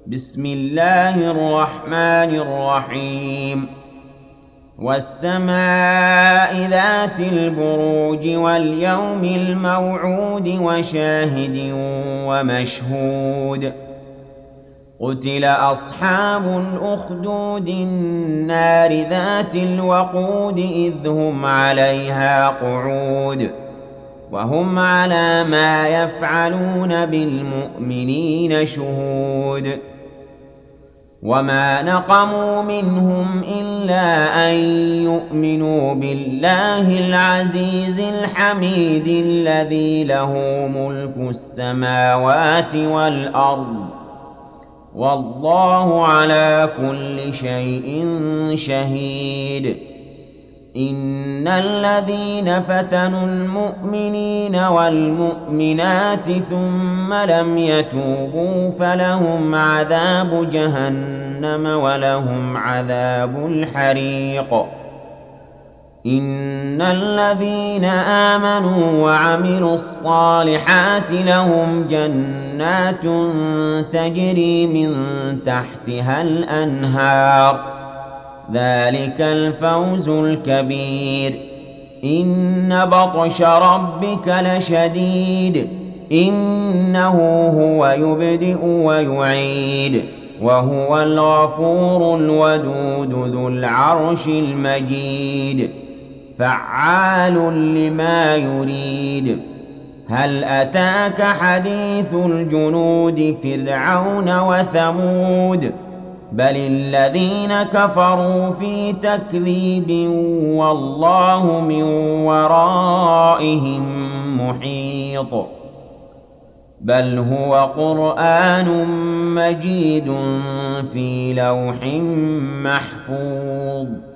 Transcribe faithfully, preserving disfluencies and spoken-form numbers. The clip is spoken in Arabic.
بسم الله الرحمن الرحيم والسماء ذات البروج واليوم الموعود وشاهد ومشهود قتل أصحاب الأخدود النار ذات الوقود إذ هم عليها قعود وهم على ما يفعلون بالمؤمنين شهود وما نقموا منهم إلا أن يؤمنوا بالله العزيز الحميد الذي له ملك السماوات والأرض والله على كل شيء شهيد إن الذين فتنوا المؤمنين والمؤمنات ثم لم يتوبوا فلهم عذاب جهنم ولهم عذاب الحريق إن الذين آمنوا وعملوا الصالحات لهم جنات تجري من تحتها الأنهار ذلك الفوز الكبير إن بطش ربك لشديد إنه هو يبدئ ويعيد وهو الغفور الودود ذو العرش المجيد فعال لما يريد هل أتاك حديث الجنود فرعون وثمود بل الذين كفروا في تكذيب والله من ورائهم محيط بل هو قرآن مجيد في لوح محفوظ